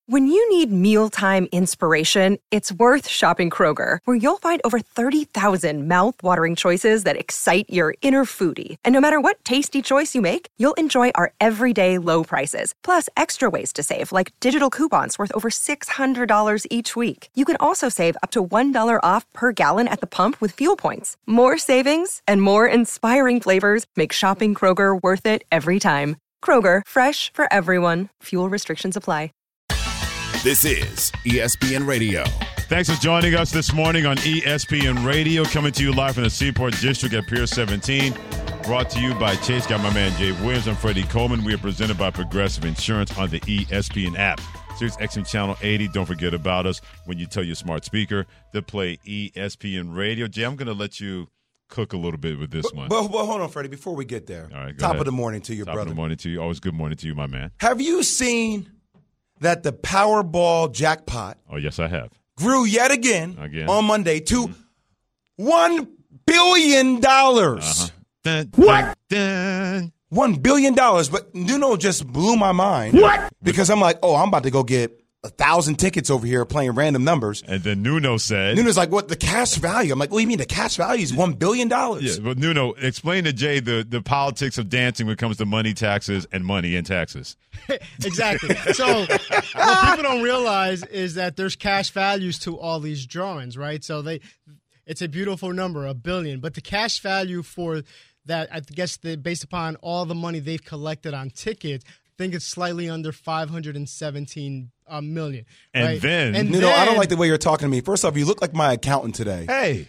When you need mealtime inspiration, it's worth shopping Kroger, where you'll find over 30,000 mouth-watering choices that excite your inner foodie. And no matter what tasty choice you make, you'll enjoy our everyday low prices, plus extra ways to save, like digital coupons worth over $600 each week. You can also save up to $1 off per gallon at the pump with fuel points. More savings and more inspiring flavors make shopping Kroger worth it every time. Kroger, fresh for everyone. Fuel restrictions apply. This is ESPN Radio. Thanks for joining us this morning on ESPN Radio, coming to you live from the Seaport District at Pier 17. Brought to you by Chase. Got my man Jay Williams. I'm Freddie Coleman. We are presented by Progressive Insurance on the ESPN app. Sirius XM Channel 80. Don't forget about us when you tell your smart speaker to play ESPN Radio. Jay, I'm going to let you cook a little bit with this one. But hold on, Freddie, before we get there. All right, Top ahead. of the morning to you, Top brother. of the morning to you. Always good morning to you, my man. Have you seen that the Powerball jackpot Oh, yes, I have. grew yet again on Monday to $1 billion? Dun, What? Dun. $1 billion. But Nuno just blew my mind. What? Because I'm like, I'm about to go get 1,000 tickets over here playing random numbers. And then Nuno said... Nuno's like, what, the cash value? I'm like, what do you mean the cash value is $1 billion? Yeah, but Nuno, explain to Jay the politics of dancing when it comes to money, taxes, and money and taxes. Exactly. So what people don't realize is that there's cash values to all these drawings, right? So it's a beautiful number, $1 billion. But the cash value for that, I guess, based upon all the money they've collected on tickets, I think it's slightly under $517 million. And right? then, Nuno, I don't like the way you're talking to me. First off, you look like my accountant today. Hey,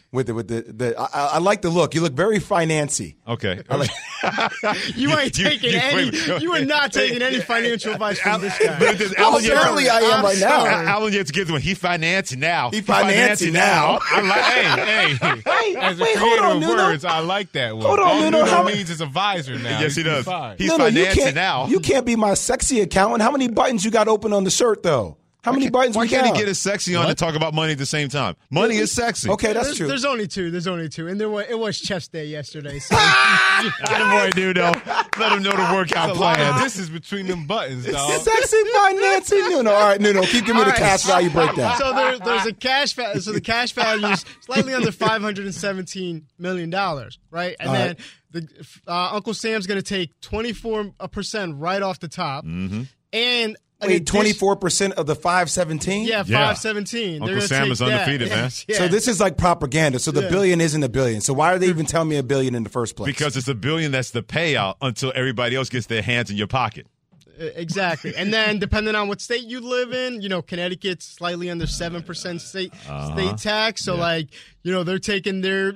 I like the look. You look very financy. Okay, you ain't taking you are not taking any financial advice from this guy. Apparently, I am right now. Alan Yates gives one. He financing now. He financing now. I like. Hey. As a Wait, creator hold on, of Nuno. words, I like that one. Hold on, All Nuno. Nuno means is advisor now. Yes, he does. He's No, you financing can't, now. You can't be my sexy accountant. How many buttons you got open on the shirt, though? How many buttons Why we can't got? he get his sexy on and talk about money at the same time? Money is sexy. Okay, that's true. There's only two. And it was chest day yesterday. So. Get him boy, Nuno. Let him know the workout There's a lot of plan. distance between them buttons, dog. Sexy financing Nuno. All right, Nuno, keep giving me the cash value breakdown. So there's a cash value. So the cash value is slightly under $517 million, right? And then Uncle Sam's going to take 24% right off the top, and Wait, 24% of the 517? Yeah, 517. Uncle Sam is undefeated, man. Yeah. So this is like propaganda. So the billion isn't a billion. So why are they even telling me $1 billion in the first place? Because it's $1 billion that's the payout until everybody else gets their hands in your pocket. Exactly. And then depending on what state you live in, Connecticut's slightly under 7% state tax. So they're taking their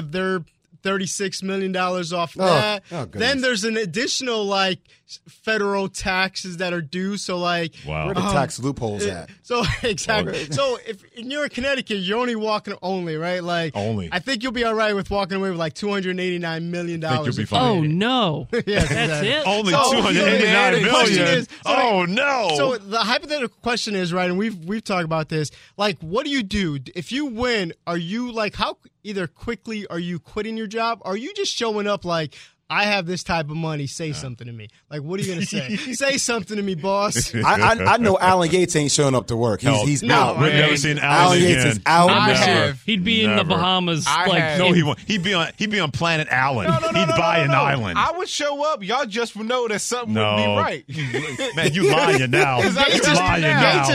$36 million off that. Then there's an additional federal taxes that are due. So where the tax loopholes at? So exactly. Okay. So if you're in Connecticut, you're only walking only, right? Only. I think you'll be all right with walking away with $289 million. I think you'll be fine. Oh no. Yeah, that's it. Only $289 million. Oh no. So the hypothetical question is, right, and we've talked about this. What do you do if you win? Are you how either quickly are you quitting your job, or are you just showing up I have this type of money, say something to me. What are you going to say? Say something to me, boss. I know Alan Yates ain't showing up to work. He's out. We've never seen Alan Yates again. is out. He'd be in the Bahamas. No, he won't. He'd be on Planet Allen. He'd buy an island. I would show up. Y'all just would know that something would be right. Man, you lying now. You lying now.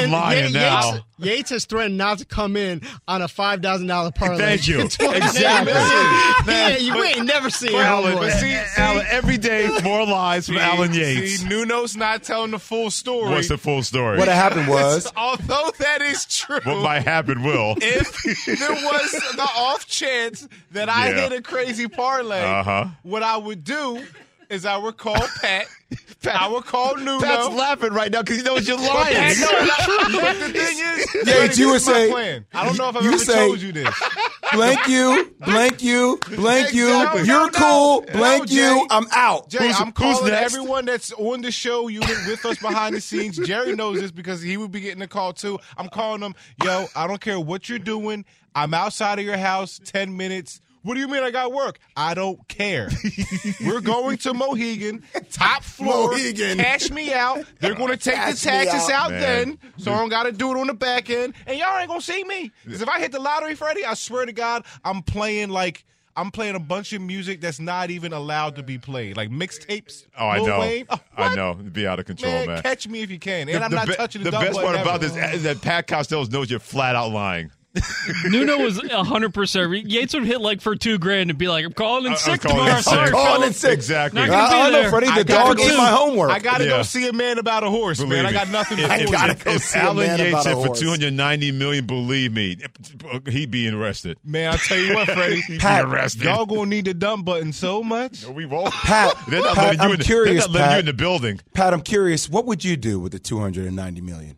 Yates has threatened not to come in on a $5,000 parlay. Thank you. Exactly. Man, you ain't never seen Alan. But see, Alan, every day, more lies from Alan Yates. See, Nuno's not telling the full story. What's the full story? What happened was, although that is true, what might happen will. If there was the off chance that I hit a crazy parlay, what I would do is I would call Pat. I would call Nuno. Pat's laughing right now because he knows you're lying. But the thing is, Yates, you would say, plan. I don't know if I've ever told you this. Blank you, blank you, blank you. You're cool. Blank you. I'm out. Jay, I'm calling everyone that's on the show. You with us behind the scenes. Jerry knows this because he would be getting a call too. I'm calling them. Yo, I don't care what you're doing. I'm outside of your house 10 minutes. What do you mean I got work? I don't care. We're going to Mohegan, top floor. Mohegan. Cash me out. They're going to take the Cash me taxes out Man. then, so I don't got to do it on the back end. And y'all ain't going to see me. Because if I hit the lottery, Freddie, I swear to God, I'm playing a bunch of music that's not even allowed to be played, like mixtapes. Oh, I Lil know. Wayne. Oh, I know. It'd be out of control, man. Catch me if you can. And I'm not touching the dumb best button part ever. about this is that Pat Costello knows you're flat out lying. Nuno was 100%. Yates would hit like for $2,000 and be like, I'm calling in sick calling in tomorrow. sick. Sorry, I'm calling fella. in sick. Exactly. Not gonna be I know, there. Freddie. I The got dog to ate go- my homework. I got to Yeah. go see a man about a horse, Believe man. I me. got nothing If- for if- you. gotta go If see a Alan man Yates about a hit for horse. $290 million, believe me, he'd be arrested. Man, I'll tell you what, Freddie. Pat, arrested. Y'all gonna need the dump button so much. No, we won't. Pat, They're not Pat, letting you I'm in. curious, They're not letting Pat. you in the building. Pat, I'm curious. What would you do with the $290 million?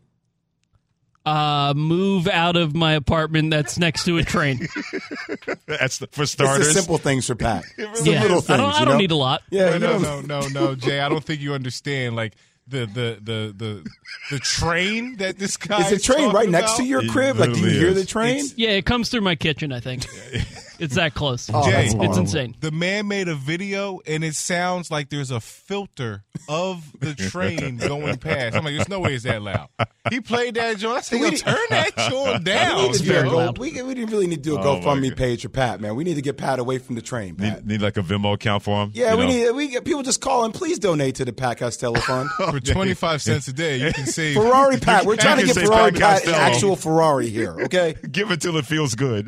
Move out of my apartment that's next to a train. That's for It's starters. the simple things for Pat. It's Yeah. the little things. I you don't know? need a lot. Yeah, you know? No, Jay. I don't think you understand. Like the train that this guy Is the train talking right next to about? your It crib? Like, do you literally hear is. the train? Yeah, it comes through my kitchen, I think. It's that close. Oh, Jay, that's It's horrible. insane. The man made a video, and it sounds like there's a filter of the train going past. I'm like, there's no way it's that loud. He played that joint. I said, yo, turn that joint down. We, very go, loud. we didn't really need to do a Oh, my GoFundMe God. page for Pat, man. We need to get Pat away from the train, Pat. Need like a Venmo account for him? Yeah, You we know? get people just calling. Please donate to the Pat Costello Fund. For 25 cents a day, you can save. Ferrari Pat. We're trying to can get say Ferrari Pat Pat an Costello. actual Ferrari here, okay? Give it till it feels good.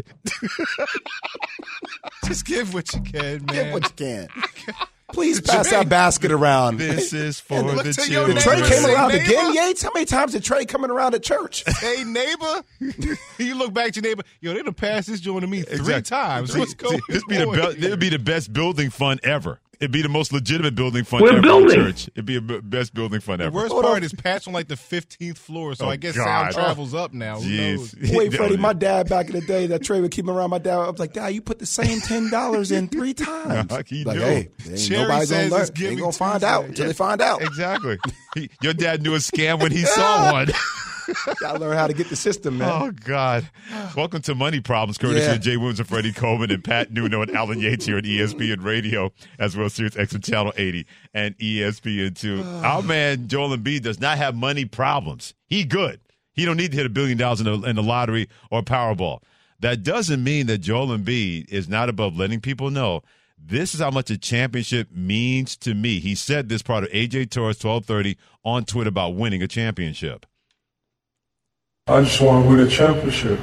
Just give what you can, man. Get what you can. Please pass that basket around. This is for look the to your The children. Trey neighbor, came say around neighbor. again, Yates? How many times did Trey coming around at church? Hey, neighbor. You look back at your neighbor. Yo, they done passed this joint to me 3 Exactly. times. What's going This be the on? it'd be the best building fund ever. It'd be the most legitimate building fund We're ever building. in church. It'd be the best building fund The ever. worst part is Pat's on like the 15th floor, so Oh, I guess God. sound travels up now. Who knows? Jeez. Wait, Freddie, my dad back in the day, that Trey would keep him around my dad. I was like, Dad, you put the same $10 in 3 times. He like, knew. hey, ain't Cherry nobody's says gonna it's learn. They Giving ain't gonna find out Tuesday. until they find out. Exactly. Your dad knew a scam when he saw one. Gotta learn how to get the system, man. Oh, God. Welcome to Money Problems, courtesy Yeah. of Jay Williams and Freddie Coleman and Pat Nuno and Alan Yates here at ESPN Radio, as well as Sirius XM Channel 80 and ESPN2. Our man Joel Embiid does not have money problems. He good. He don't need to hit $1 billion in the lottery or Powerball. That doesn't mean that Joel Embiid is not above letting people know this is how much a championship means to me. He said this part of AJ Torres 1230 on Twitter about winning a championship. I just want to win a championship.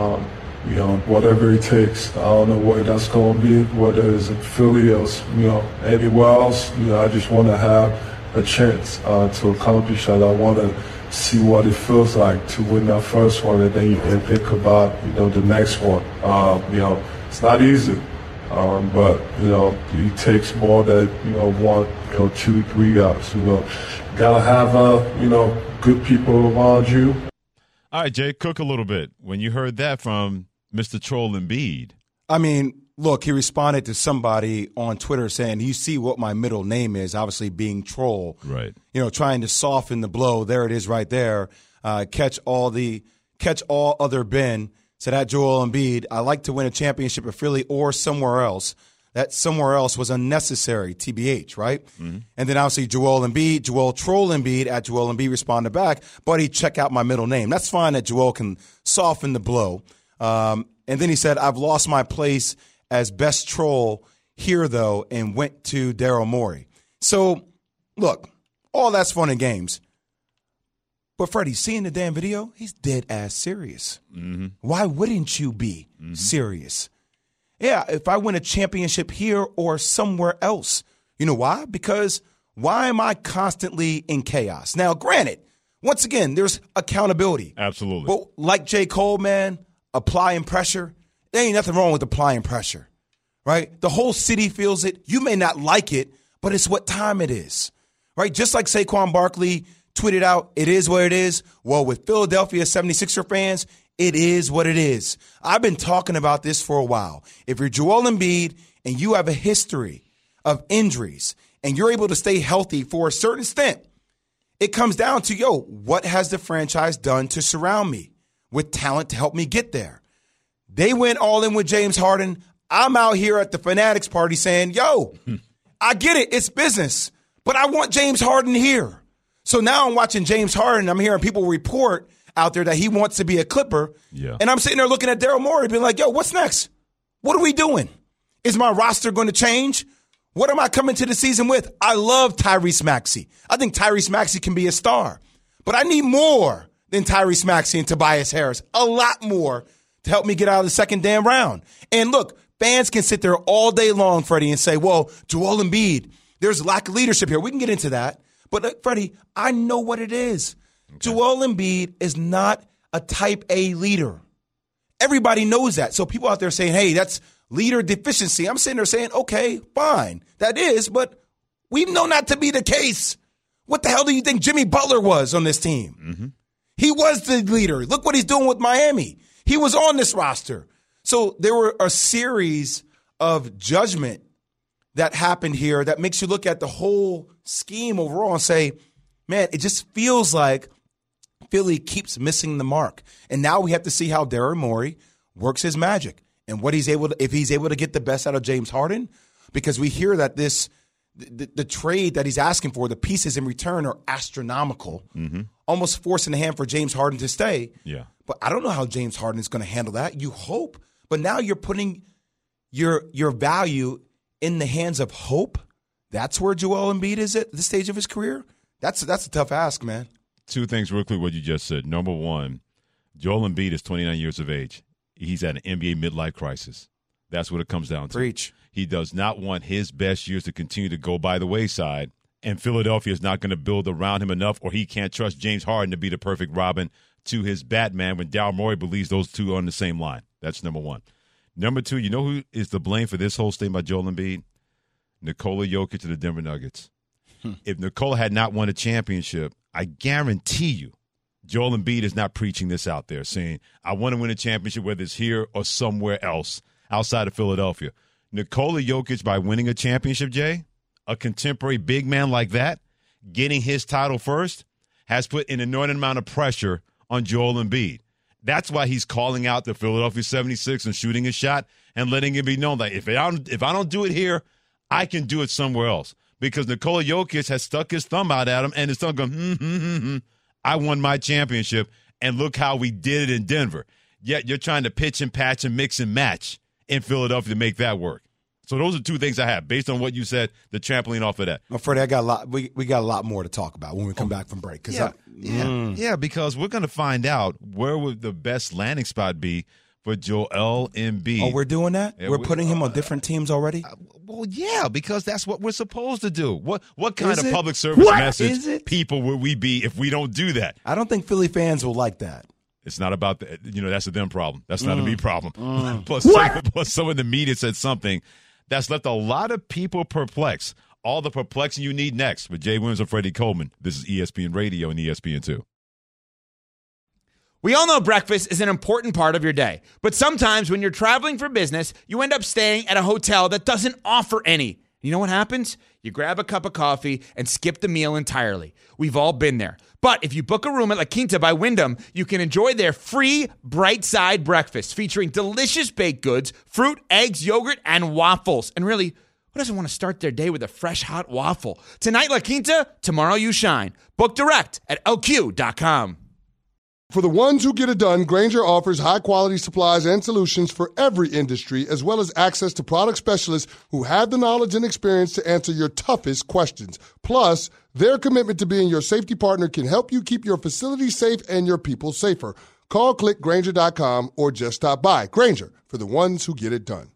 Whatever it takes. I don't know what that's going to be, whether it's in Philly or, anywhere else. I just want to have a chance to accomplish that. I want to see what it feels like to win that first one, and then you can think about, the next one. It's not easy, but, it takes more than, 1, 2, 3 guys. Got to have, good people around you. All right, Jay, cook a little bit. When you heard that from Mr. Troll Embiid. I mean, look, he responded to somebody on Twitter saying, you see what my middle name is, obviously being Troll. Right. Trying to soften the blow. There it is right there. Catch all other Ben. Said at Joel Embiid, I like to win a championship at Philly or somewhere else. That somewhere else was unnecessary, TBH, right? Mm-hmm. And then obviously Joel Troll Embiid at Joel Embiid responded back, buddy, check out my middle name. That's fine that Joel can soften the blow. And then he said, I've lost my place as best troll here, though, and went to Daryl Morey. So, look, all that's fun and games. But Freddie, seeing the damn video, he's dead ass serious. Mm-hmm. Why wouldn't you be serious? Yeah, if I win a championship here or somewhere else. You know why? Because why am I constantly in chaos? Now, granted, once again, there's accountability. Absolutely. But like J. Cole, man, applying pressure, there ain't nothing wrong with applying pressure, right? The whole city feels it. You may not like it, but it's what time it is, right? Just like Saquon Barkley tweeted out, it is what it is. Well, with Philadelphia 76er fans, it is what it is. I've been talking about this for a while. If you're Joel Embiid and you have a history of injuries and you're able to stay healthy for a certain stint, it comes down to, what has the franchise done to surround me with talent to help me get there? They went all in with James Harden. I'm out here at the Fanatics party saying, yo, I get it. It's business. But I want James Harden here. So now I'm watching James Harden. I'm hearing people report out there that he wants to be a Clipper. Yeah. And I'm sitting there looking at Daryl Morey being like, yo, what's next? What are we doing? Is my roster going to change? What am I coming to the season with? I love Tyrese Maxey. I think Tyrese Maxey can be a star. But I need more than Tyrese Maxey and Tobias Harris. A lot more to help me get out of the second damn round. And look, fans can sit there all day long, Freddie, and say, well, Joel Embiid, there's lack of leadership here. We can get into that. But, Freddie, I know what it is. Okay. Joel Embiid is not a type A leader. Everybody knows that. So people out there saying, hey, that's leader deficiency. I'm sitting there saying, okay, fine. That is, but we know not to be the case. What the hell do you think Jimmy Butler was on this team? Mm-hmm. He was the leader. Look what he's doing with Miami. He was on this roster. So there were a series of judgment that happened here that makes you look at the whole scheme overall and say, man, it just feels like Philly keeps missing the mark. And now we have to see how Daryl Morey works his magic and what if he's able to get the best out of James Harden, because we hear that the trade that he's asking for, the pieces in return are astronomical, almost forcing the hand for James Harden to stay. Yeah. But I don't know how James Harden is going to handle that. You hope, but now you're putting your value in the hands of hope. That's where Joel Embiid is at this stage of his career. That's a tough ask, man. Two things real quick, what you just said. Number one, Joel Embiid is 29 years of age. He's at an NBA midlife crisis. That's what it comes down to. Preach. He does not want his best years to continue to go by the wayside, and Philadelphia is not going to build around him enough, or he can't trust James Harden to be the perfect Robin to his Batman when Daryl Morey believes those two are on the same line. That's number one. Number two, you know who is to blame for this whole thing by Joel Embiid? Nikola Jokic to the Denver Nuggets. If Nikola had not won a championship, I guarantee you Joel Embiid is not preaching this out there, saying, I want to win a championship, whether it's here or somewhere else outside of Philadelphia. Nikola Jokic, by winning a championship, Jay, a contemporary big man like that, getting his title first, has put an inordinate amount of pressure on Joel Embiid. That's why he's calling out the Philadelphia 76 and shooting a shot and letting it be known that if I don't do it here, I can do it somewhere else. Because Nikola Jokic has stuck his thumb out at him, and his thumb going, I won my championship, and look how we did it in Denver. Yet you're trying to pitch and patch and mix and match in Philadelphia to make that work. So those are two things I have based on what you said. The trampoline off of that. Well, Freddie, I got a lot. We got a lot more to talk about when we come back from break. Yeah, because we're going to find out where would the best landing spot be for Joel Embiid. Oh, we're doing that? Yeah, we're putting him on different teams already? Well, yeah, because that's what we're supposed to do. What kind of public service message people would we be if we don't do that? I don't think Philly fans will like that. It's not about that. That's a them problem. That's not a me problem. Plus, some of the media said something that's left a lot of people perplexed. All the perplexing you need next with Jay Williams and Freddie Coleman. This is ESPN Radio and ESPN2. We all know breakfast is an important part of your day, but sometimes when you're traveling for business, you end up staying at a hotel that doesn't offer any. You know what happens? You grab a cup of coffee and skip the meal entirely. We've all been there. But if you book a room at La Quinta by Wyndham, you can enjoy their free Bright Side breakfast featuring delicious baked goods, fruit, eggs, yogurt, and waffles. And really, who doesn't want to start their day with a fresh, hot waffle? Tonight, La Quinta, tomorrow you shine. Book direct at LQ.com. For the ones who get it done, Grainger offers high-quality supplies and solutions for every industry, as well as access to product specialists who have the knowledge and experience to answer your toughest questions. Plus, their commitment to being your safety partner can help you keep your facility safe and your people safer. Call, click Grainger.com, or just stop by. Grainger, for the ones who get it done.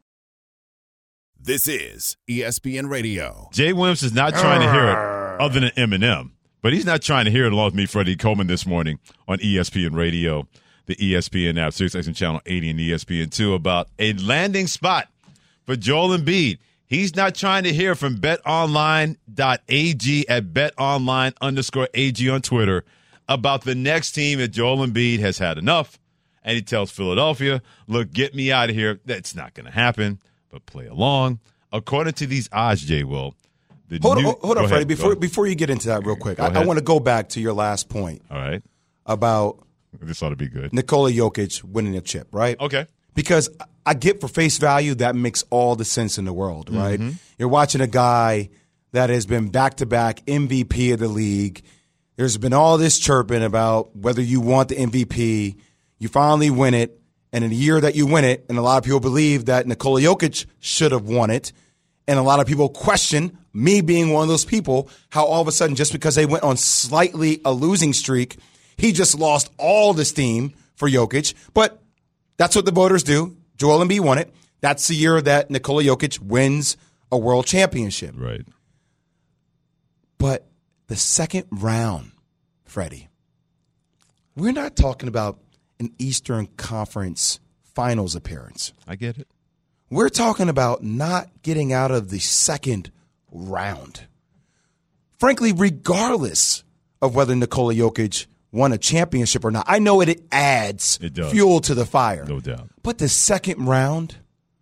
This is ESPN Radio. Jay Williams is not trying to hear it other than Eminem. But he's not trying to hear it along with me, Freddie Coleman, this morning on ESPN Radio, the ESPN app, SiriusXM Channel 80 and ESPN2 about a landing spot for Joel Embiid. He's not trying to hear from betonline.ag at betonline_AG on Twitter about the next team that Joel Embiid has had enough. And he tells Philadelphia, look, get me out of here. That's not going to happen, but play along. According to these odds, Jay Will, Hold on, Freddie. Before you get into that real quick, I want to go back to your last point. All right. About this ought to be good. Nikola Jokic winning a chip, right? Okay. Because I get for face value that makes all the sense in the world, right? You're watching a guy that has been back-to-back MVP of the league. There's been all this chirping about whether you want the MVP. You finally win it, and in the year that you win it, and a lot of people believe that Nikola Jokic should have won it, and a lot of people question, me being one of those people, how all of a sudden just because they went on slightly a losing streak, he just lost all the steam for Jokic. But that's what the voters do. Joel Embiid won it. That's the year that Nikola Jokic wins a world championship. Right. But the second round, Freddie, we're not talking about an Eastern Conference Finals appearance. I get it. We're talking about not getting out of the second round. Frankly, regardless of whether Nikola Jokic won a championship or not, I know it adds fuel to the fire. No doubt. But the second round,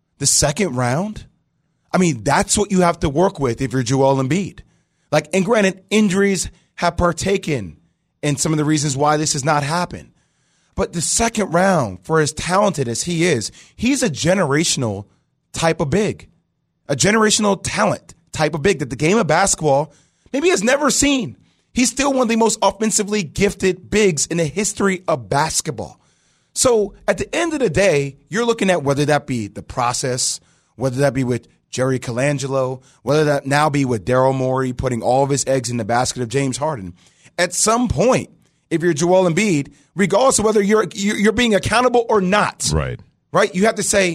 I mean, that's what you have to work with if you're Joel Embiid. Like, and granted, injuries have partaken in some of the reasons why this has not happened. But the second round, for as talented as he is, he's a generational type of big, a generational talent type of big that the game of basketball maybe has never seen. He's still one of the most offensively gifted bigs in the history of basketball. So at the end of the day, you're looking at whether that be the process, whether that be with Jerry Colangelo, whether that now be with Daryl Morey putting all of his eggs in the basket of James Harden. At some point, if you're Joel Embiid, regardless of whether you're being accountable or not, right, you have to say,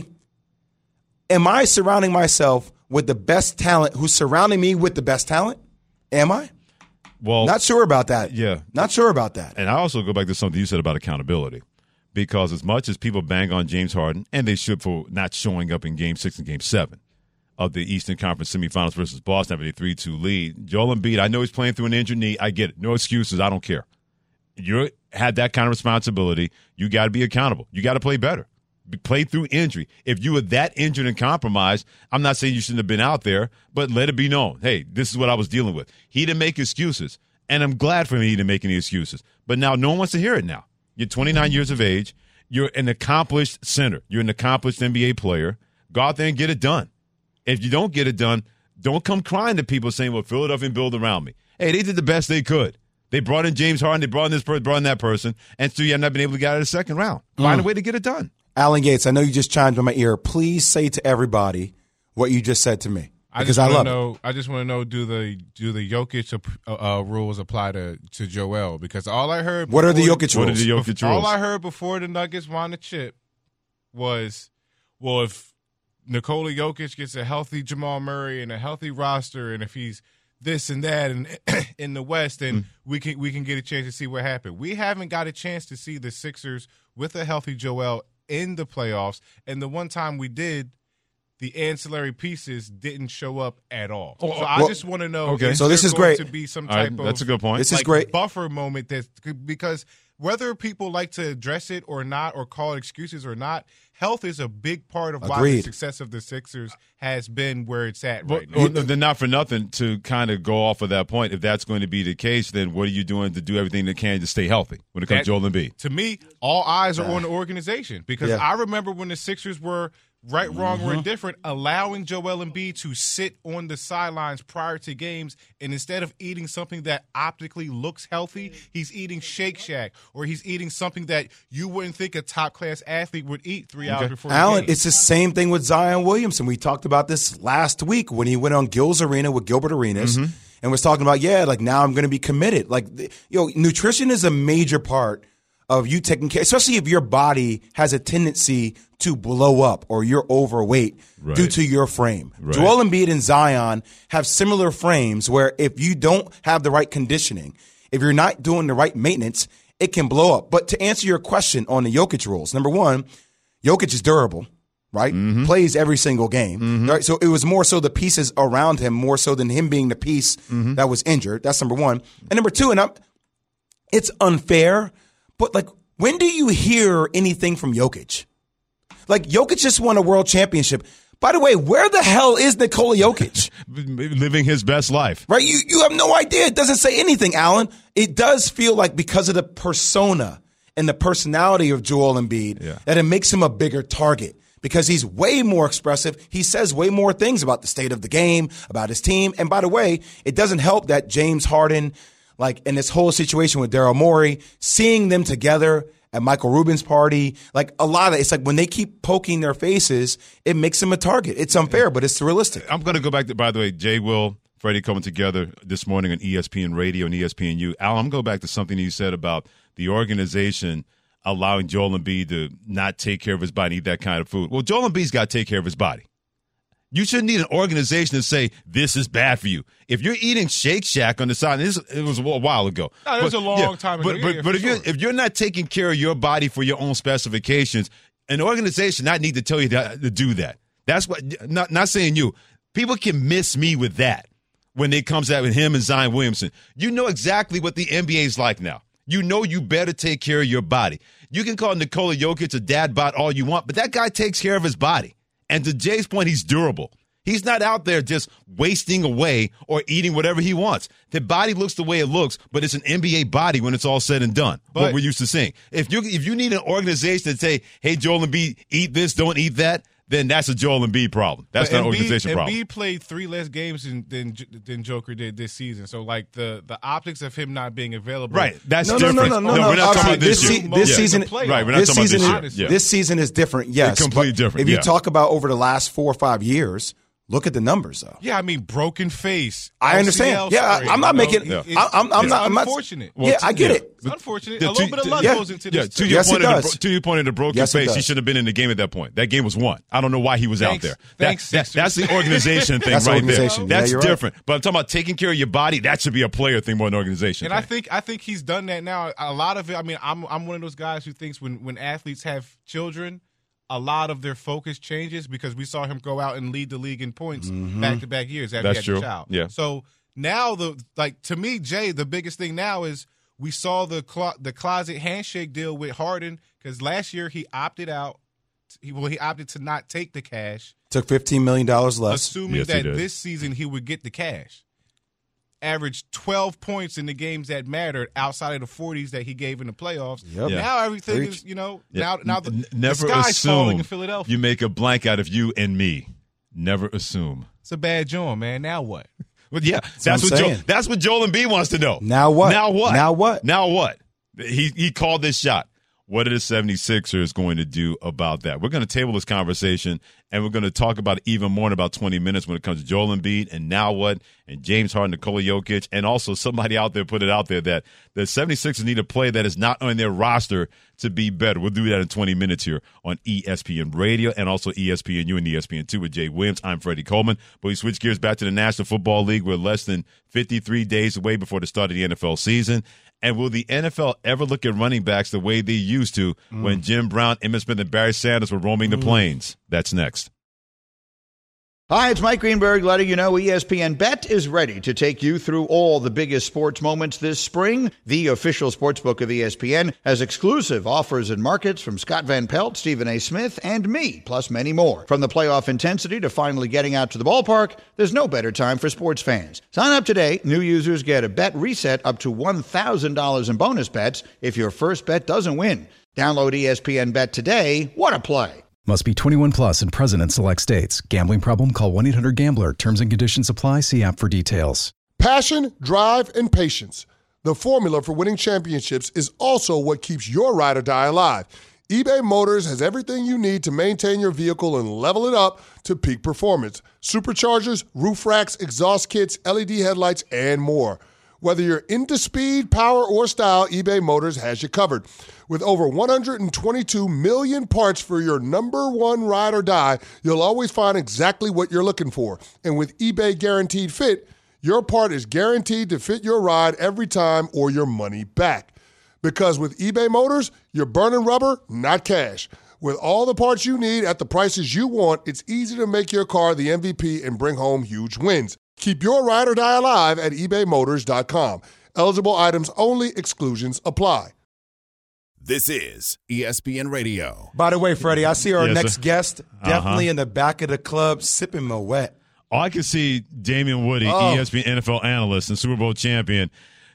am I surrounding myself with the best talent who's surrounding me with the best talent? Am I? Well, not sure about that. Yeah. Not sure about that. And I also go back to something you said about accountability. Because as much as people bang on James Harden, and they should for not showing up in Game 6 and Game 7 of the Eastern Conference semifinals versus Boston after a 3-2 lead, Joel Embiid, I know he's playing through an injured knee. I get it. No excuses. I don't care. You had that kind of responsibility. You got to be accountable. You got to play better. Play through injury. If you were that injured and compromised, I'm not saying you shouldn't have been out there, but let it be known, hey, this is what I was dealing with. He didn't make excuses, and I'm glad for him he didn't make any excuses. But now no one wants to hear it now. You're 29 years of age. You're an accomplished center. You're an accomplished NBA player. Go out there and get it done. If you don't get it done, don't come crying to people saying, well, Philadelphia build around me. Hey, they did the best they could. They brought in James Harden. They brought in this person, brought in that person, and so you have not been able to get out of the second round. Find a way to get it done. Alan Gates, I know you just chimed in my ear. Please say to everybody what you just said to me, because I love it. I just want to know, do the Jokic rules apply to Joel? Because all I heard. What are the Jokic rules? What are the Jokic rules? All I heard before the Nuggets won the chip was, well, if Nikola Jokic gets a healthy Jamal Murray and a healthy roster, and if he's this and that and in the West, then we can get a chance to see what happened. We haven't got a chance to see the Sixers with a healthy Joel in the playoffs, and the one time we did, the ancillary pieces didn't show up at all. So I just want to know. Okay, so this is great. To be some type of, that's a good point. This is great buffer moment because whether people like to address it or not, or call it excuses or not, health is a big part of why the success of the Sixers has been where it's at right now. Then not for nothing, to kind of go off of that point, if that's going to be the case, then what are you doing to do everything that can to stay healthy when it comes to Joel Embiid? To me, all eyes are on the organization, because I remember when the Sixers were right, wrong, or indifferent, allowing Joel Embiid to sit on the sidelines prior to games, and instead of eating something that optically looks healthy, he's eating Shake Shack, or he's eating something that you wouldn't think a top-class athlete would eat 3 hours before the game. It's the same thing with Zion Williamson. We talked about this last week when he went on Gil's Arena with Gilbert Arenas and was talking about, now I'm going to be committed. Like, nutrition is a major part of you taking care, especially if your body has a tendency to blow up or you're overweight due to your frame. Joel Embiid and Zion have similar frames where if you don't have the right conditioning, if you're not doing the right maintenance, it can blow up. But to answer your question on the Jokic rules, number one, Jokic is durable, right? Plays every single game, right? So it was more so the pieces around him, more so than him being the piece that was injured. That's number one. And number two, it's unfair, but like, when do you hear anything from Jokic? Like, Jokic just won a world championship. By the way, where the hell is Nikola Jokic? Living his best life. Right? You have no idea. It doesn't say anything, Alan. It does feel like because of the persona and the personality of Joel Embiid that it makes him a bigger target. because he's way more expressive. He says way more things about the state of the game, about his team. And by the way, it doesn't help that James Harden, like in this whole situation with Daryl Morey, seeing them together at Michael Rubin's party, like a lot of it's like when they keep poking their faces, it makes them a target. It's unfair, but it's realistic. I'm going to go back to, by the way, Jay, Will, Freddie coming together this morning on ESPN Radio and ESPNU. Al, I'm going to go back to something you said about the organization allowing Joel Embiid to not take care of his body, eat that kind of food. Well, Joel Embiid's got to take care of his body. You shouldn't need an organization to say this is bad for you. If you're eating Shake Shack on the side, it was a while ago. No, it was a long time ago. But if you're not taking care of your body for your own specifications, an organization not need to tell you to do that. That's what. Not saying you. People can miss me with that when it comes out with him and Zion Williamson. You know exactly what the NBA is like now. You know you better take care of your body. You can call Nikola Jokic a dad bod all you want, but that guy takes care of his body. And to Jay's point, he's durable. He's not out there just wasting away or eating whatever he wants. The body looks the way it looks, but it's an NBA body when it's all said and done, what we're used to seeing. If you need an organization to say, hey, Joel Embiid, eat this, don't eat that, then that's a Joel Embiid problem. That's not an organization problem. Embiid played 3 less games than Joker did this season. So, like, the optics of him not being available. Right. That's No, different. we're not talking about this season. Right, we're not talking about this year. This season is different, yes. It's completely different, If you talk about over the last 4 or 5 years, look at the numbers, though. Yeah, I mean, broken face. I understand. LCL I'm not making. It's I'm not. unfortunate. I get it. It's unfortunate. A little bit of luck goes into this. To your point of the broken face, he shouldn't have been in the game at that point. That game was won. I don't know why he was out there. That's the organization thing that's right organization. there. That's yeah, different. Right. But I'm talking about taking care of your body. That should be a player thing more than an organization And thing. I think he's done that now. A lot of it. I mean, I'm one of those guys who thinks when athletes have children, a lot of their focus changes because we saw him go out and lead the league in points back-to-back years after That's he had true. the child. Yeah. So now, to me, Jay, the biggest thing now is we saw the closet handshake deal with Harden because last year he opted out. He opted to not take the cash. Took $15 million less. Assuming that this season he would get the cash. Averaged 12 points in the games that mattered outside of the 40s that he gave in the playoffs. Yep. Yeah. Now everything is, now the assume sky's falling in Philadelphia. you make a blank out of you and me. Never assume. It's a bad joint, man. Now what? Well, yeah, that's what Joel Embiid wants to know. Now what? Now what? Now what? Now what? He called this shot. What are the 76ers going to do about that? We're going to table this conversation, and we're going to talk about it even more in about 20 minutes when it comes to Joel Embiid and now what, and James Harden, Nikola Jokic, and also somebody out there put it out there that the 76ers need a play that is not on their roster to be better. We'll do that in 20 minutes here on ESPN Radio and also ESPNU and ESPN2 with Jay Williams. I'm Freddie Coleman. But we switch gears back to the National Football League. We're less than 53 days away before the start of the NFL season. And will the NFL ever look at running backs the way they used to when Jim Brown, Emmitt Smith, and Barry Sanders were roaming the plains? That's next. Hi, it's Mike Greenberg letting you know ESPN Bet is ready to take you through all the biggest sports moments this spring. The official sportsbook of ESPN has exclusive offers and markets from Scott Van Pelt, Stephen A. Smith, and me, plus many more. From the playoff intensity to finally getting out to the ballpark, there's no better time for sports fans. Sign up today. New users get a bet reset up to $1,000 in bonus bets if your first bet doesn't win. Download ESPN Bet today. What a play. Must be 21 plus and present in select states. Gambling problem? Call 1-800-GAMBLER. Terms and conditions apply. See app for details. Passion, drive, and patience. The formula for winning championships is also what keeps your ride or die alive. eBay Motors has everything you need to maintain your vehicle and level it up to peak performance. Superchargers, roof racks, exhaust kits, LED headlights, and more. Whether you're into speed, power, or style, eBay Motors has you covered. With over 122 million parts for your number one ride or die, you'll always find exactly what you're looking for. And with eBay Guaranteed Fit, your part is guaranteed to fit your ride every time or your money back. Because with eBay Motors, you're burning rubber, not cash. With all the parts you need at the prices you want, it's easy to make your car the MVP and bring home huge wins. Keep your ride or die alive at ebaymotors.com. Eligible items only. Exclusions apply. This is ESPN Radio. By the way, Freddie, I see our next sir. guest definitely in the back of the club sipping Moet. Oh, I can see Damian Woody, ESPN NFL analyst and Super Bowl champion,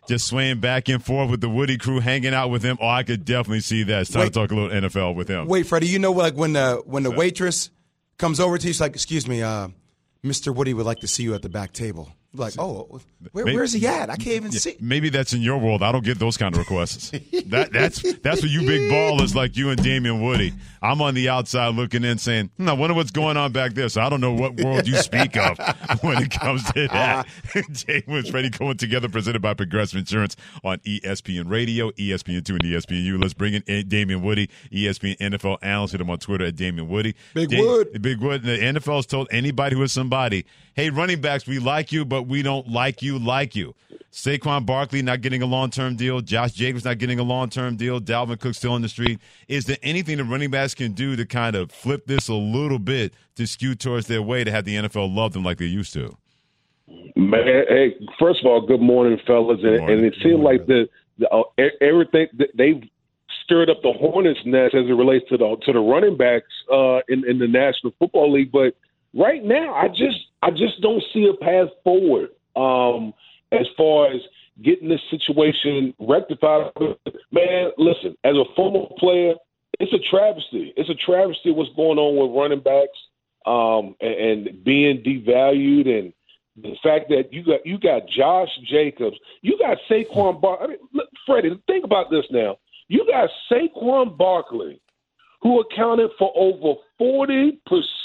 just swaying back and forth with the Woody crew, hanging out with him. Oh, I could definitely see that. It's time to talk a little NFL with him. Wait, Freddie, you know, like when the waitress comes over to you, she's like, "Excuse me, Mr. Woody would like to see you at the back table." Like, oh, where's he at? I can't even see. Maybe that's in your world. I don't get those kind of requests. That's for you big ballers like you and Damian Woody. I'm on the outside looking in saying, I wonder what's going on back there. So I don't know what world you speak of when it comes to that. Jay Wins, Freddie Coleman together, presented by Progressive Insurance on ESPN Radio, ESPN2, and ESPNU. Let's bring in Damian Woody, ESPN NFL analyst. Hit him on Twitter at Damian Woody. Big Wood. The NFL has told anybody who is somebody, hey, running backs, we like you, but we don't like you. Saquon Barkley not getting a long-term deal. Josh Jacobs not getting a long-term deal. Dalvin Cook still on the street. Is there anything the running backs can do to kind of flip this a little bit to skew towards their way to have the NFL love them like they used to? Man, hey, first of all, good morning, fellas. And it seems like everything they've stirred up the hornet's nest as it relates to the running backs in the National Football League. But right now, I just don't see a path forward as far as getting this situation rectified. Man, listen, as a former player, it's a travesty. It's a travesty what's going on with running backs and being devalued, and the fact that you got Josh Jacobs, you got Saquon Barkley. I mean, look, Freddie, think about this now. You got Saquon Barkley, who accounted for over 40%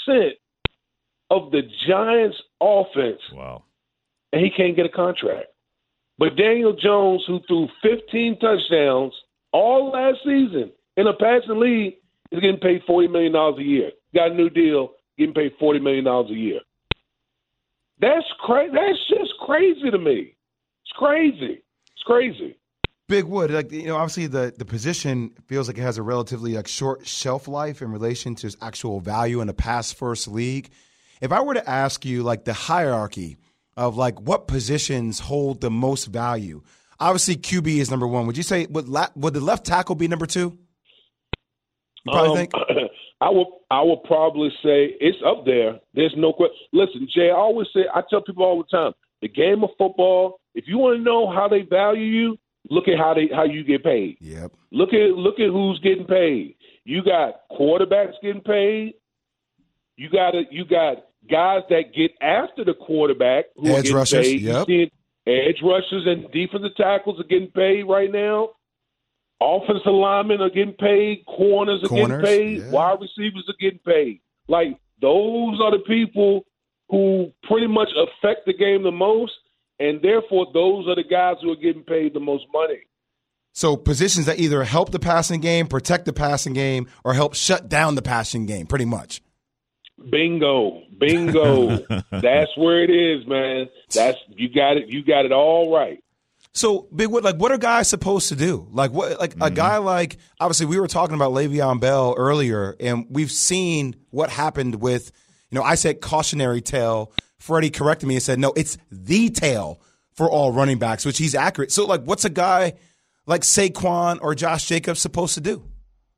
of the Giants' offense. Wow. And he can't get a contract. But Daniel Jones, who threw 15 touchdowns all last season in a passing league, is getting paid $40 million a year. Got a new deal, getting paid $40 million a year. That's crazy. That's just crazy to me. It's crazy. It's crazy. Big Wood, obviously the position feels like it has a relatively short shelf life in relation to its actual value in a pass-first league. If I were to ask you, the hierarchy of, what positions hold the most value, obviously QB is number one. Would you say, would the left tackle be number two? You probably think? I would probably say it's up there. There's no question. Listen, Jay, I tell people all the time, the game of football, if you want to know how they value you, look at how you get paid. Yep. Look at who's getting paid. You got quarterbacks getting paid. You got guys that get after the quarterback who edge are getting rushers, paid. yep. You see edge rushers and defensive tackles are getting paid right now. Offensive linemen are getting paid. Corners are getting paid. Yeah. Wide receivers are getting paid. Those are the people who pretty much affect the game the most, and therefore those are the guys who are getting paid the most money. So positions that either help the passing game, protect the passing game, or help shut down the passing game, pretty much. Bingo. That's where it is, man. You got it all right. So, Big Wood, what are guys supposed to do? A guy obviously we were talking about Le'Veon Bell earlier, and we've seen what happened with, I said cautionary tale. Freddie corrected me and said, no, it's the tale for all running backs, which he's accurate. So, what's a guy like Saquon or Josh Jacobs supposed to do?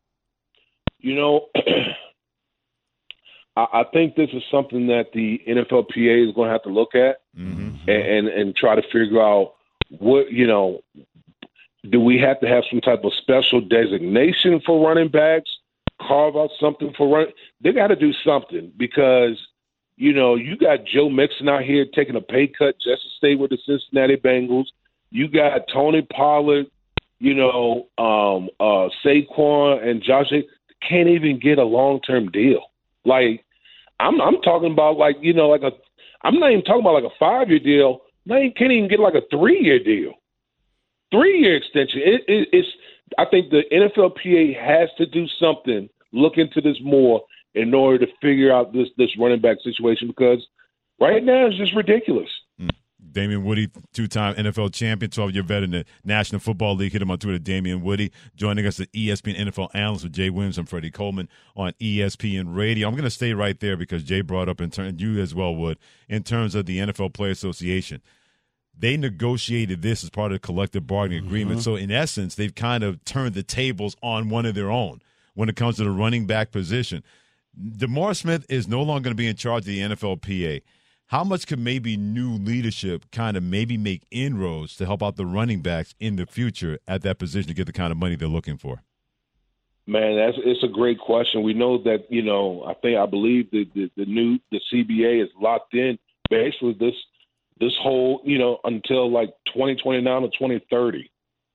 I think this is something that the NFLPA is going to have to look at and try to figure out what, do we have to have some type of special designation for running backs, carve out something for running? They got to do something because, you got Joe Mixon out here taking a pay cut just to stay with the Cincinnati Bengals. You got Tony Pollard, Saquon and Josh can't even get a long-term deal. I'm talking about I'm not even talking about a 5-year deal. You can't even get a 3-year deal, 3-year extension. I think the NFLPA has to do something, look into this more in order to figure out this running back situation because right now it's just ridiculous. Damian Woody, 2-time NFL champion, 12-year vet in the National Football League. Hit him on Twitter, Damian Woody. Joining us at ESPN NFL analyst with Jay Williams and Freddie Coleman on ESPN Radio. I'm going to stay right there because Jay brought up, you as well, Wood, in terms of the NFL Player Association. They negotiated this as part of the collective bargaining agreement. So, in essence, they've kind of turned the tables on one of their own when it comes to the running back position. DeMar Smith is no longer going to be in charge of the NFLPA. how much could maybe new leadership kind of maybe make inroads to help out the running backs in the future at that position to get the kind of money they're looking for? Man, it's a great question. We know that, I believe the CBA is locked in basically this whole, until like 2029 or 2030.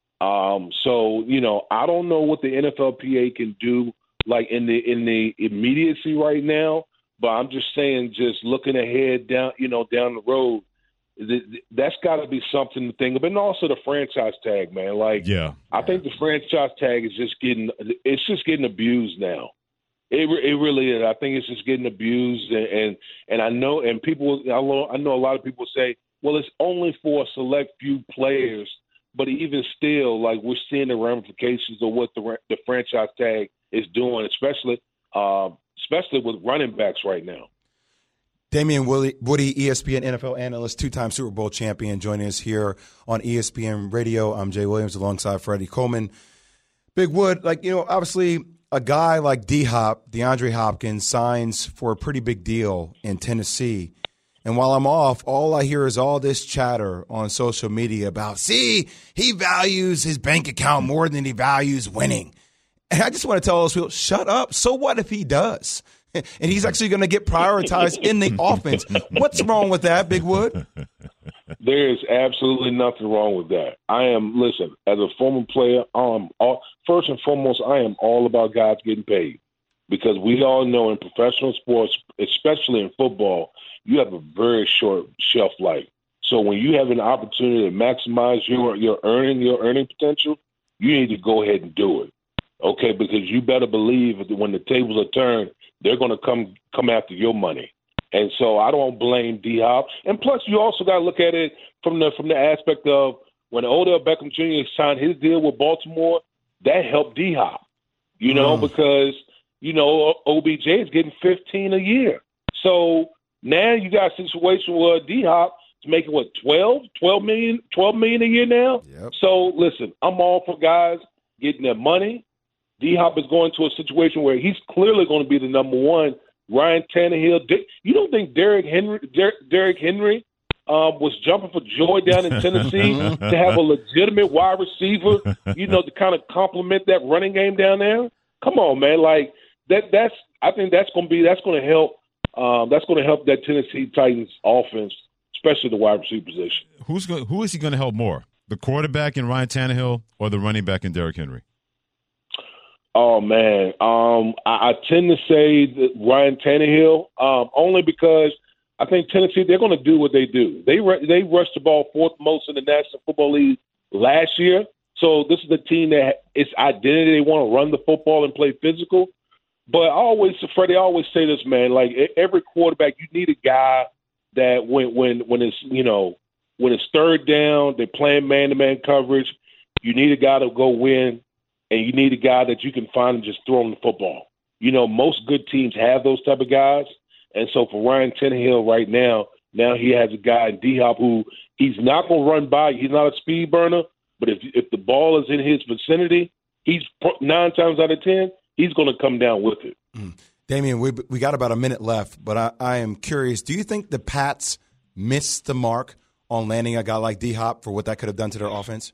So, I don't know what the NFLPA can do like in the immediacy right now, but I'm just saying, just looking ahead down the road, that's got to be something to think of. And also the franchise tag, man. Like, I think the franchise tag is just getting abused now. It really is. I think it's just getting abused, and I know, and I know a lot of people say, well, it's only for a select few players. But even still, like, we're seeing the ramifications of what the franchise tag is doing, especially with running backs right now. Damian Woody, ESPN NFL analyst, two-time Super Bowl champion, joining us here on ESPN Radio. I'm Jay Williams alongside Freddie Coleman. Big Wood, obviously a guy like DeAndre Hopkins, signs for a pretty big deal in Tennessee. And while I'm off, all I hear is all this chatter on social media about, he values his bank account more than he values winning. And I just want to tell those people, shut up. So what if he does? And he's actually going to get prioritized in the offense. What's wrong with that, Big Wood? There is absolutely nothing wrong with that. Listen, as a former player, first and foremost, I am all about guys getting paid. Because we all know in professional sports, especially in football, you have a very short shelf life. So when you have an opportunity to maximize your earning potential, you need to go ahead and do it. Okay, because you better believe that when the tables are turned, they're going to come after your money. And so I don't blame D-Hop. And plus, you also got to look at it from the aspect of when Odell Beckham Jr. signed his deal with Baltimore, that helped D-Hop, because, OBJ is getting $15 a year. So now you got a situation where D-Hop is making, $12 million a year now? Yep. So, listen, I'm all for guys getting their money. D-Hop is going to a situation where he's clearly going to be the number one. Ryan Tannehill. You don't think Derrick Henry was jumping for joy down in Tennessee to have a legitimate wide receiver, to kind of complement that running game down there? Come on, man. Like that's I think that's going to help that Tennessee Titans offense, especially the wide receiver position. Who is he going to help more? The quarterback in Ryan Tannehill or the running back in Derrick Henry? Oh, man. I tend to say that Ryan Tannehill, only because I think Tennessee, they're going to do what they do. They rushed the ball fourth most in the National Football League last year. So this is the team that its identity, they want to run the football and play physical. But Freddie, I always say this, man, like every quarterback, you need a guy that when it's third down, they're playing man-to-man coverage, you need a guy to go win. And you need a guy that you can find and just throw him the football. Most good teams have those type of guys. And so for Ryan Tannehill right now he has a guy in D-Hop who he's not going to run by. He's not a speed burner. But if the ball is in his vicinity, he's 9 times out of 10, he's going to come down with it. Damian, we got about a minute left, but I am curious. Do you think the Pats missed the mark on landing a guy like D-Hop for what that could have done to their offense?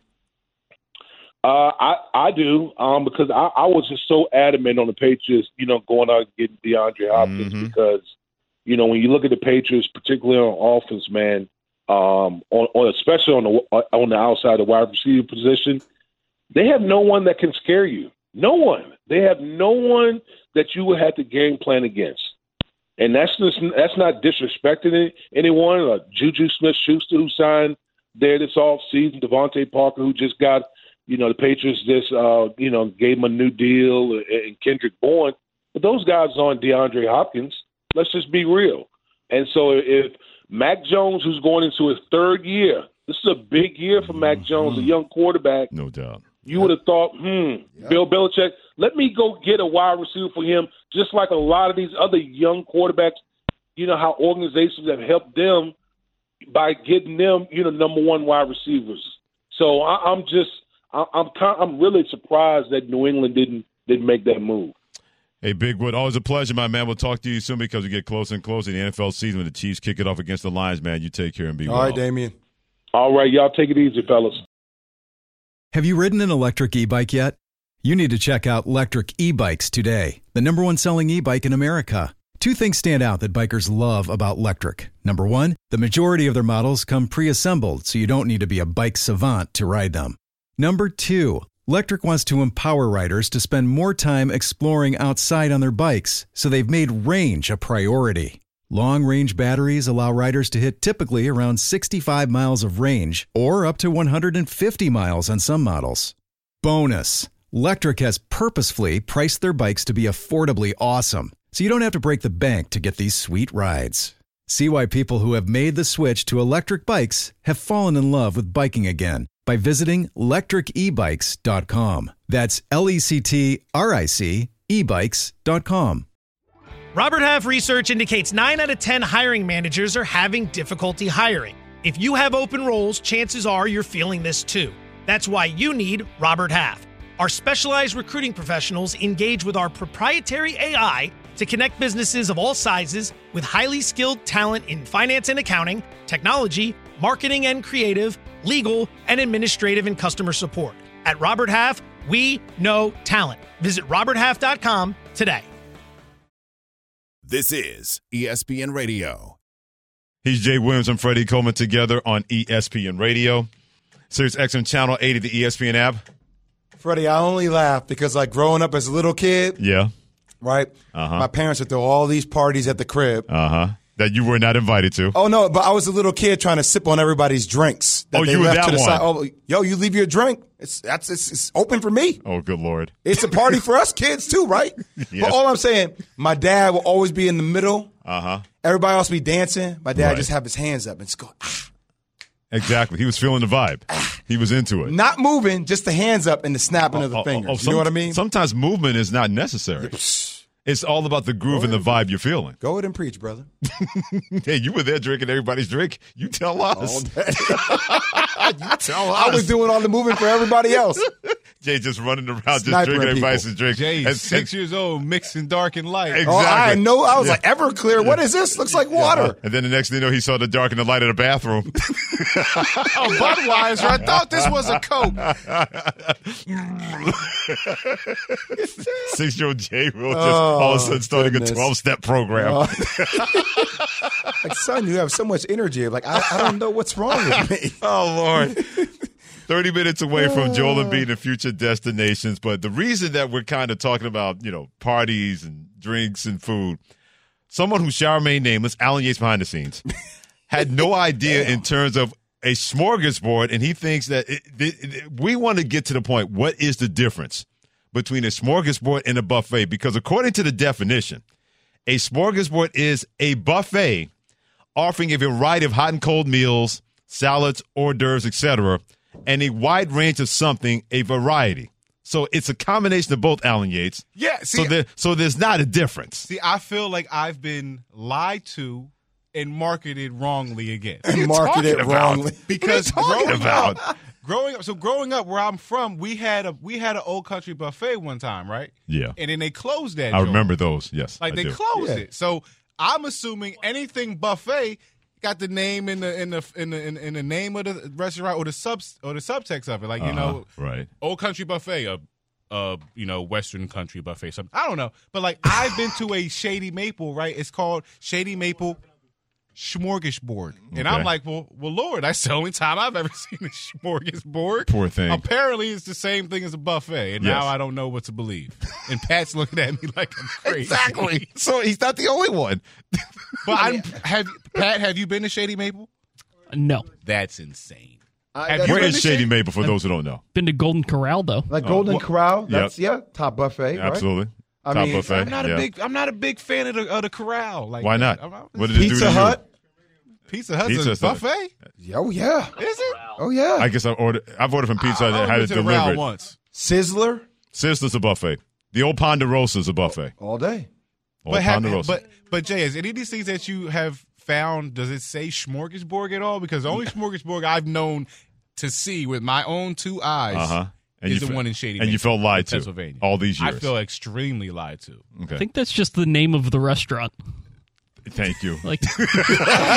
I do, because I was just so adamant on the Patriots, going out and getting DeAndre Hopkins because, when you look at the Patriots, particularly on offense, man, especially on the outside of the wide receiver position, they have no one that can scare you. No one. They have no one that you would have to game plan against. And that's not disrespecting anyone. Like Juju Smith-Schuster, who signed there this offseason, Devontae Parker, who just got – the Patriots just, gave him a new deal, and Kendrick Bourne. But those guys aren't DeAndre Hopkins. Let's just be real. And so if Mac Jones, who's going into his third year, this is a big year for Mac Jones, a young quarterback. No doubt. You would have thought, Bill Belichick, let me go get a wide receiver for him, just like a lot of these other young quarterbacks, how organizations have helped them by getting them, number one wide receivers. So I'm really surprised that New England didn't make that move. Hey, Big Wood, always a pleasure, my man. We'll talk to you soon because we get closer and closer to the NFL season when the Chiefs kick it off against the Lions, man. You take care and be well. All right, Damian. All right, y'all take it easy, fellas. Have you ridden an electric e-bike yet? You need to check out Lectric E-Bikes today, the #1 selling e-bike in America. 2 things stand out that bikers love about Lectric. Number 1, the majority of their models come pre-assembled, so you don't need to be a bike savant to ride them. Number 2, Lectric wants to empower riders to spend more time exploring outside on their bikes, so they've made range a priority. Long-range batteries allow riders to hit typically around 65 miles of range or up to 150 miles on some models. Bonus, Lectric has purposefully priced their bikes to be affordably awesome, so you don't have to break the bank to get these sweet rides. See why people who have made the switch to electric bikes have fallen in love with biking again by visiting lectricebikes.com. That's LECTRIC ebikes.com. Robert Half research indicates 9 out of 10 hiring managers are having difficulty hiring. If you have open roles, chances are you're feeling this too. That's why you need Robert Half. Our specialized recruiting professionals engage with our proprietary AI to connect businesses of all sizes with highly skilled talent in finance and accounting, technology, marketing and creative, legal, and administrative and customer support. At Robert Half, we know talent. Visit roberthalf.com today. This is ESPN Radio. He's Jay Williams and Freddie Coleman together on ESPN Radio. Sirius XM Channel 80, the ESPN app. Freddie, I only laugh because, like, growing up as a little kid, Yeah. right? My parents would throw all these parties at the crib. That you were not invited to. Oh, no, but I was a little kid trying to sip on everybody's drinks. That they you were left that to the one. side. Oh, yo, you leave your drink. It's open for me. Oh, good Lord. It's a party for us kids, too, right? Yes. But all I'm saying, my dad will always be in the middle. Everybody else be dancing. My dad just have his hands up and just go, ah. Exactly. He was feeling the vibe. He was into it. Not moving, just the hands up and the snapping of the fingers. You know what I mean? Sometimes movement is not necessary. It's all about the groove and the vibe you're feeling. Go ahead and preach, brother. Hey, you were there drinking everybody's drink. You tell us. All day. You tell us. I was doing all the moving for everybody else. Jay just running around, just Snipering drinking everybody's people. drink. Jay, 6 years old, mixing dark and light. Exactly. Oh, I know. I was like, Everclear. What is this? Looks like water. And then the next thing you know, he saw the dark and the light of the bathroom. Oh, Budweiser. I thought this was a Coke. 6-year-old Jay will just all of a sudden starting goodness. a 12-step program. Like, son, you have so much energy. Like, I don't know what's wrong with me. Oh, Lord. 30 minutes away from Joel Embiid and future destinations. But the reason that we're kind of talking about, parties and drinks and food, someone who shall remain nameless, Alan Yates behind the scenes, had no idea in terms of a smorgasbord, and he thinks that we want to get to the point, what is the difference between a smorgasbord and a buffet? Because according to the definition, a smorgasbord is a buffet offering a variety of hot and cold meals, salads, hors d'oeuvres, etc., and a wide range of something, a variety. So it's a combination of both, Alan Yates. Yeah. See, so there's not a difference. See, I feel like I've been lied to and marketed wrongly again. Marketed wrongly. Because growing up where I'm from, we had an Old Country buffet one time, right? Yeah. And then they closed that. I joint. remember those. Yes. Like I they do. closed it. So I'm assuming anything buffet got the name in the name of the restaurant or the subtext of it. Like, right. Old Country buffet, Western Country buffet, something. I don't know. But like I've been to a Shady Maple, right? It's called Shady Maple Smorgasbord. And I'm like, well, Lord, that's the only time I've ever seen a smorgasbord. Poor thing. Apparently it's the same thing as a buffet. And now I don't know what to believe. And Pat's looking at me like I'm crazy. Exactly. So he's not the only one. But Pat, have you been to Shady Maple? No. That's insane. Where is Shady Maple for those who don't know? Been to Golden Corral, though. Like Golden Corral? That's, Yep. top buffet, right? Absolutely. I Top mean, buffet. I'm not a big fan of the Corral. Like, why not? What did it do to Pizza you? Hut? Pizza Hut's a buffet? Oh, yeah. Is it? Oh, yeah. I guess I've ordered from Pizza Hut and had it delivered. Once. Sizzler? Sizzler's a buffet. The old Ponderosa's a buffet. All day. But Jay, is any of these things that you have found, does it say smorgasbord at all? Because the only smorgasbord I've known to see with my own two eyes And is the one in Shady And you Maple, felt lied to Pennsylvania. all these years. I feel extremely lied to. Okay. I think that's just the name of the restaurant. Thank you. Like, Thank you.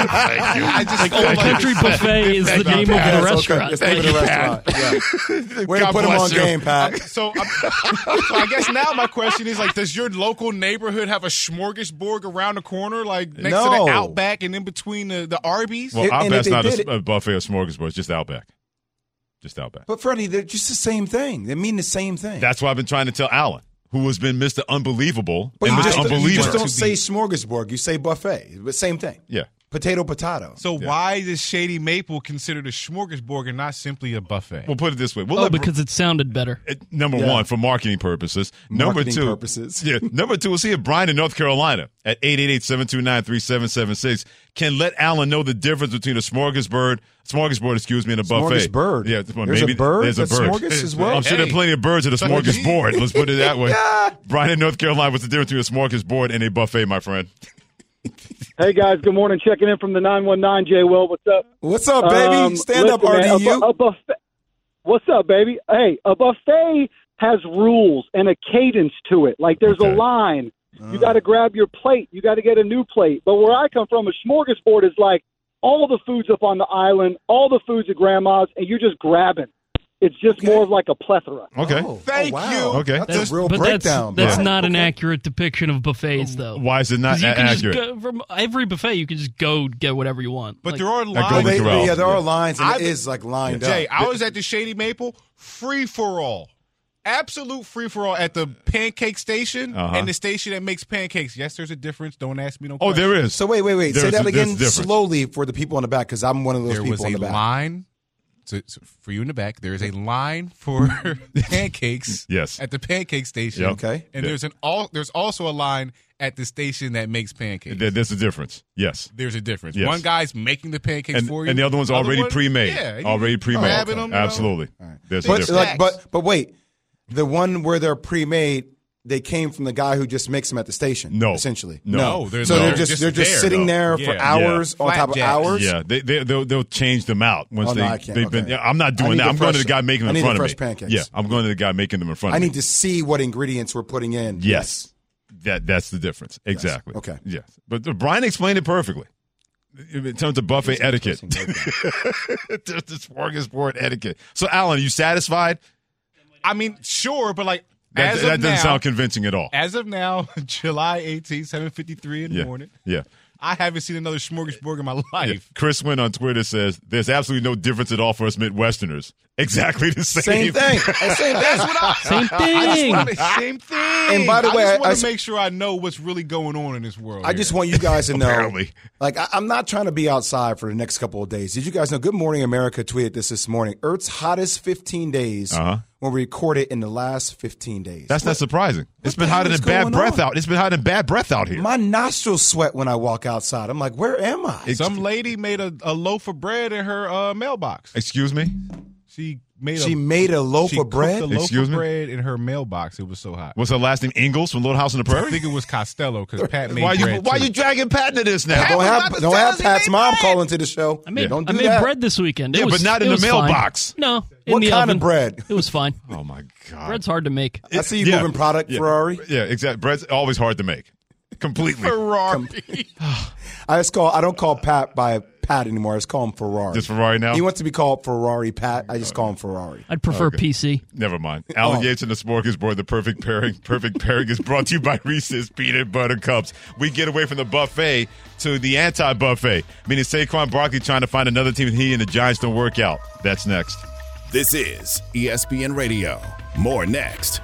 I just like feel Old Country Buffet is the name of the restaurant. It's the name of the restaurant. Yeah. Way to put him on game, Pat. So I guess now my question is, like, does your local neighborhood have a smorgasbord around the corner, like next to No. the Outback and in between the Arby's? Well, And if Outback's they not did a buffet or smorgasbord. It's just Outback. Just Outback. But Freddie, they're just the same thing. They mean the same thing. That's why I've been trying to tell Alan, who has been Mr. Unbelievable But and you Mr. just, Unbeliever. you just don't say smorgasbord. You say buffet. But same thing. Yeah. Potato. So why is Shady Maple considered a smorgasbord and not simply a buffet? We'll put it this way. Because it sounded better. Number one, for marketing purposes. Number two, Yeah. Number two, we'll see if Brian in North Carolina at 888-729-3776 can let Alan know the difference between a smorgasbord, and a buffet. Smorgasbord. Yeah, well, There's maybe a bird there's a that's bird. smorgas as well? I'm sure there are plenty of birds at a smorgasbord. Let's put it that way. Brian in North Carolina, what's the difference between a smorgasbord and a buffet, my friend? Hey, guys. Good morning. Checking in from the 919, Jay Will. What's up? What's up, baby? Stand up, RDU. A buffet. What's up, baby? Hey, a buffet has rules and a cadence to it. Like, there's a line. You got to grab your plate. You got to get a new plate. But where I come from, a smorgasbord is like all the food's up on the island, all the food's at grandma's, and you're just grabbing. It's just more of like a plethora. Okay. Thank you. Okay. That's a real But breakdown. That's bro. not an accurate depiction of buffets, though. Why is it not 'Cause you can accurate? Just go, from every buffet, you can just go get whatever you want. But Like, there are Golden lines. Corral. Yeah, there are lines, and it I've- is like lined Jay, up. I was at the Shady Maple, free for all. Absolute free for all at the pancake station and the station that makes pancakes. Yes, there's a difference. Don't ask me no Oh, questions. there is. So wait. Say There's that a again difference. slowly for the people in the back, because I'm one of those There was people in a the back. line. So for you in the back, there is a line for pancakes. Yes. At the pancake station. Yep. Okay. And there's also a line at the station that makes pancakes. There's a difference. Yes. There's a difference. Yes. One guy's making the pancakes for you, and the other one's already one- pre-made. Yeah, Already pre-made. grabbing them, you know. Absolutely. There's a But difference. but wait, the one where they're pre-made, they came from the guy who just makes them at the station. No. essentially, No. there's So no- they're just sitting there for hours on top of Flapjacks. hours. Yeah, they'll change them out once Oh, no, I can't. they've been. Okay. Yeah, I'm not I doing need that. the I'm going to fresh- the guy making I them in need front the of fresh me. pancakes. Yeah, I'm going to the guy making them in front I of me. need to see what ingredients we're putting in. Yes, that's the difference. Exactly. Okay. Yes, but Brian explained it perfectly in terms of buffet etiquette. Just the smorgasbord etiquette. So, Alan, are you satisfied? I mean, sure, but like That as doesn't of now, sound convincing at all. As of now, July 18th, 7:53 in the morning. Yeah. I haven't seen another smorgasbord in my life. Yeah. Chris Wynn on Twitter says, there's absolutely no difference at all for us Midwesterners. Exactly the same. Same thing. Same thing. That's what Same thing. I just want same thing. And by the way, I just want I- to make sure I know what's really going on in this world. I just want you guys to know. Apparently. Like, I'm not trying to be outside for the next couple of days. Did you guys know? Good Morning America tweeted this morning. Earth's hottest 15 days were recorded in the last 15 days. That's not surprising. It's been the hotter hell than is bad going breath on? out. It's been hotter than bad breath out here. My nostrils sweat when I walk outside. I'm like, where am I? Some lady made a loaf of bread in her mailbox. Excuse me? She made a loaf she of bread? cooked a loaf Excuse of me? bread in her mailbox. It was so hot. What's her last name? Ingalls from Little House on the Prairie? I think it was Costello because Pat made Why bread you too. dragging Pat into this now? Don't have Pat's mom call into the show. I made, Don't I do made that. bread this weekend. It Yeah, was, but not it in the was fine. mailbox. No. In What the kind oven. of bread? It was fine. Oh, my God. Bread's hard to make. I see you moving product, Ferrari. Yeah, exactly. Bread's always hard to make. Completely. Ferrari. I don't call Pat by Pat anymore. I just call him Ferrari. Just Ferrari now? He wants to be called Ferrari Pat. I just call him Ferrari. I'd prefer Okay. PC. Never mind. Alan Yates and the Smorgasbord, the perfect pairing. Perfect pairing is brought to you by Reese's Peanut Butter Cups. We get away from the buffet to the anti-buffet, meaning Saquon Barkley trying to find another team that he and the Giants don't work out. That's next. This is ESPN Radio. More next.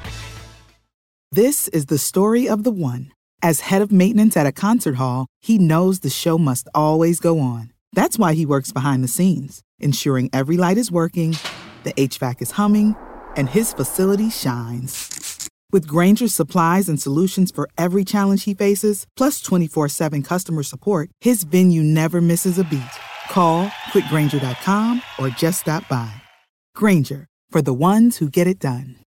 This is the story of the one. As head of maintenance at a concert hall, he knows the show must always go on. That's why he works behind the scenes, ensuring every light is working, the HVAC is humming, and his facility shines. With Grainger's supplies and solutions for every challenge he faces, plus 24/7 customer support, his venue never misses a beat. Call quickgrainger.com or just stop by. Grainger, for the ones who get it done.